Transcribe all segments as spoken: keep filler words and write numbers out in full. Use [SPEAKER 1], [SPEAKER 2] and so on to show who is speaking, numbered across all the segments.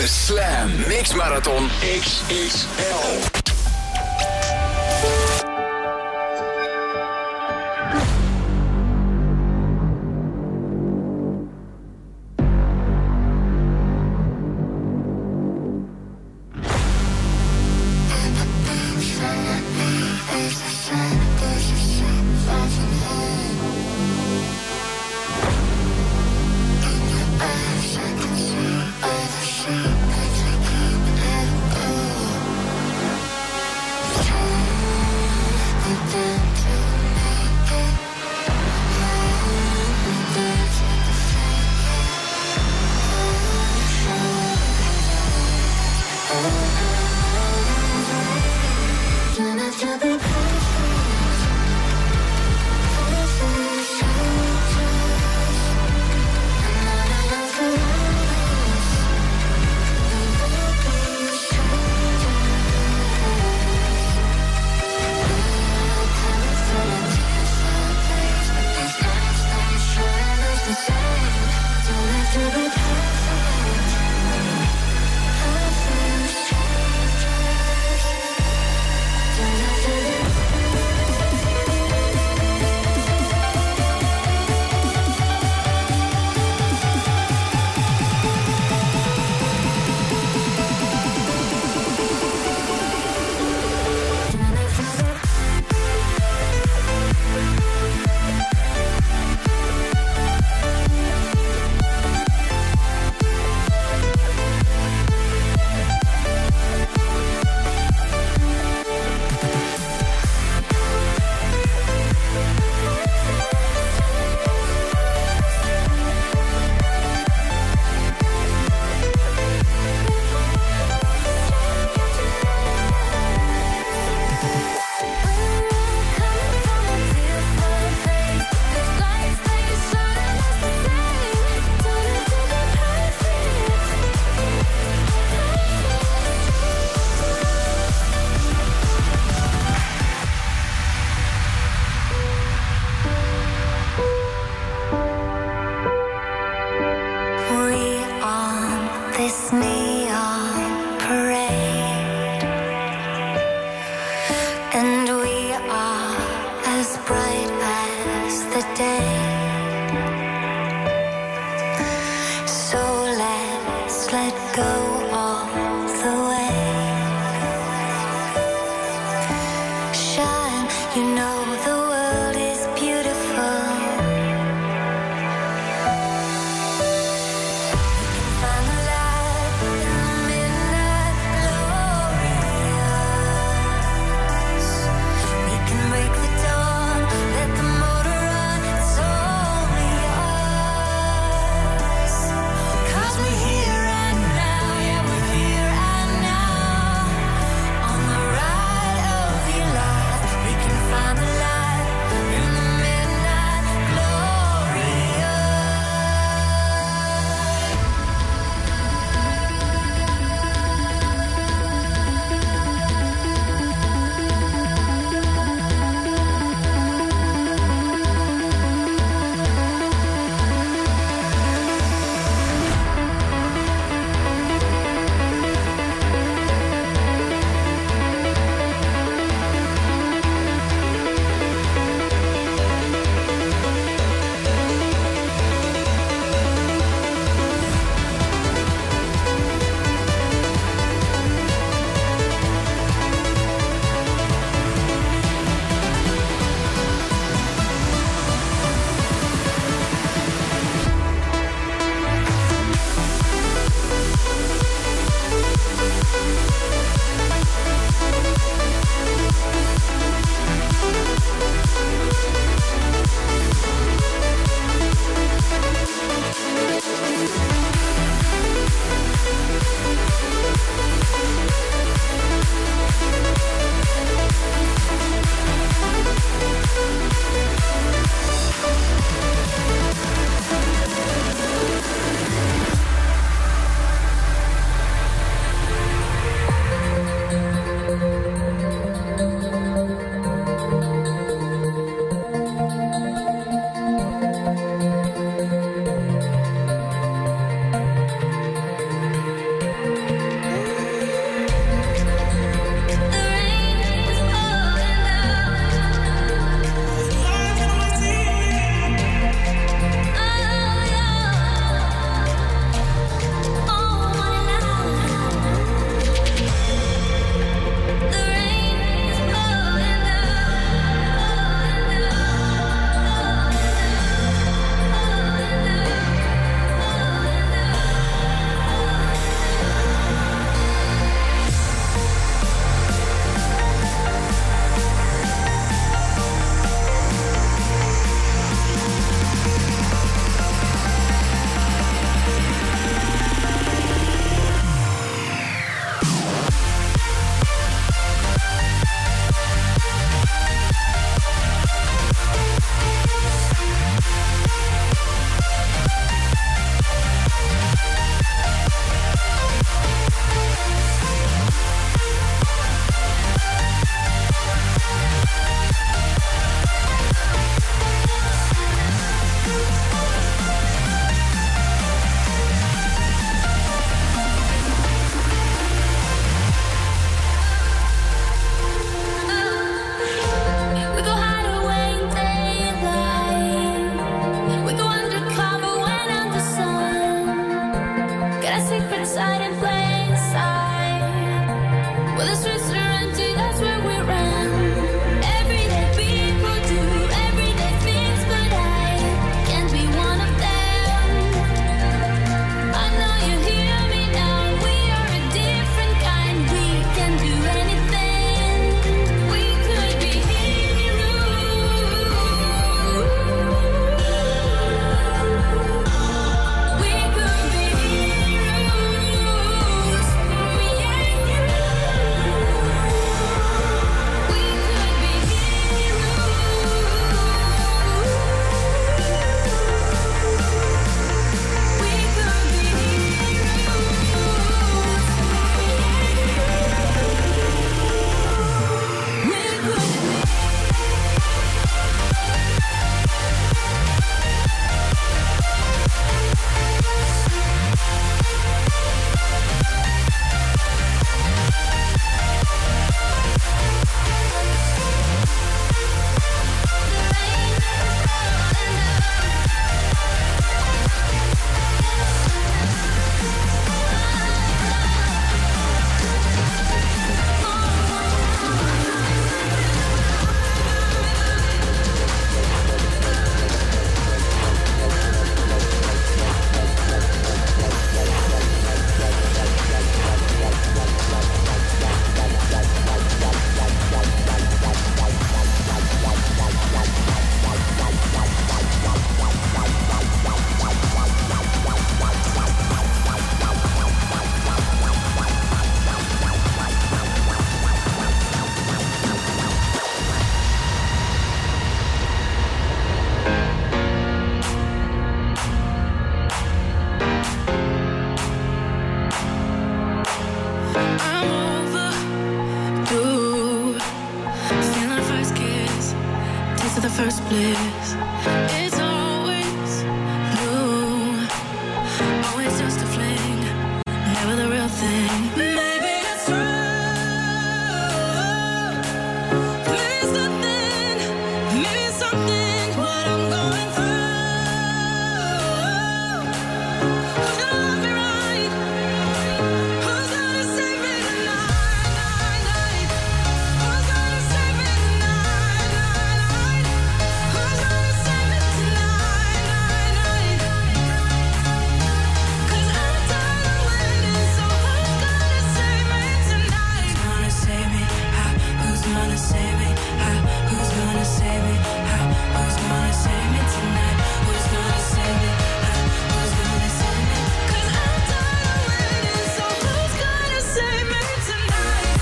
[SPEAKER 1] De Slam Mix Marathon X X L.
[SPEAKER 2] With you. hiding place. I, well, the streets are empty, that's where we run. Everyday people do everyday things, but I can't be one of them. I know you hear me now. We are a different kind. We can do anything. We could be heroes. We could be heroes. Me and you. We could be
[SPEAKER 3] first bliss. It's always new, always just a fling, never the real thing. Maybe it's true, maybe it's nothing, maybe it's something. What I'm going through, who's gonna love me right? Who's gonna save me tonight? Who's gonna save me tonight? Who's gonna save me tonight? 'Cause I'm tired of waiting, so who's gonna save me tonight? Who's gonna save me? How? Who's gonna save me? How? Who's gonna save me? How? Who's gonna save me tonight? Who's gonna save me? How? Who's gonna save me? 'Cause I'm tired of waiting, so who's gonna save me tonight?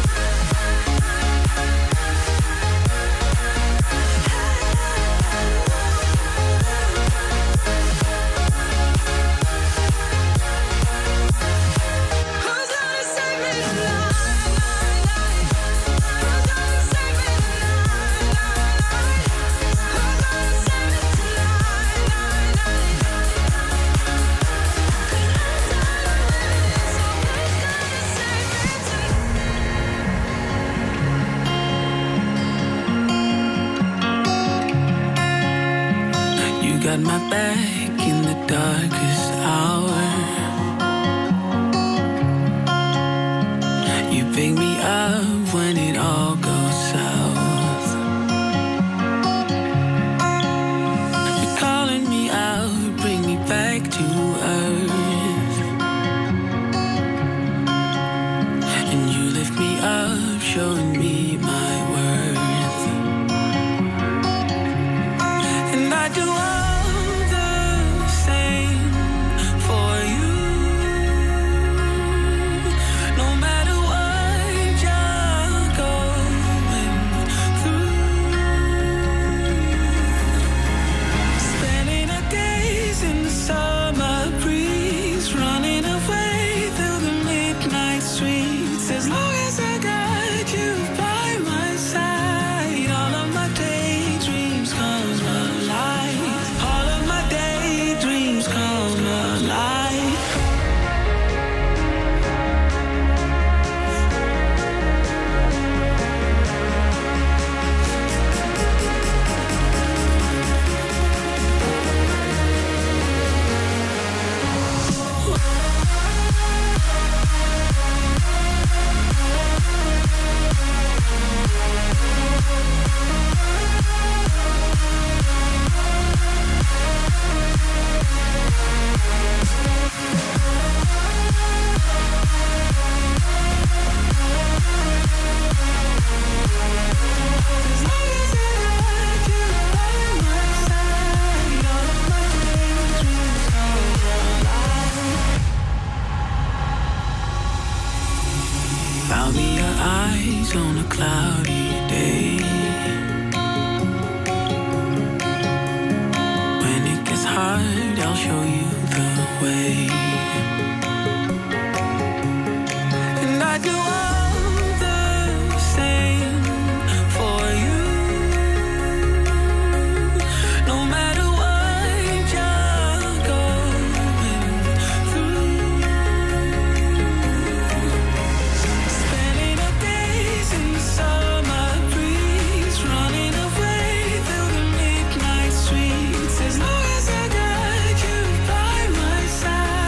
[SPEAKER 3] Who's gonna save me tonight? Who's gonna save me tonight? Who's gonna save me tonight? 'Cause I'm tired of waiting, so who's gonna save me tonight?
[SPEAKER 4] You got my back in the darkest hour. You pick me up when it all goes south. You're calling me out, bring me back to earth. And you lift me up, showing me my worth. And I do all the same for you. No matter what you're going through. Spending a days in the summer breeze, running away through the midnight streets. As long as I got you by I'll be your eyes on a cloudy day. When it gets hard, I'll show you the way. And I do all the same for you. No matter what you're going through. Spending up days in summer breeze, running away through the midnight streets. As long as I got you by my side.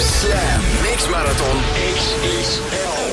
[SPEAKER 1] Slam Mix Marathon X X L.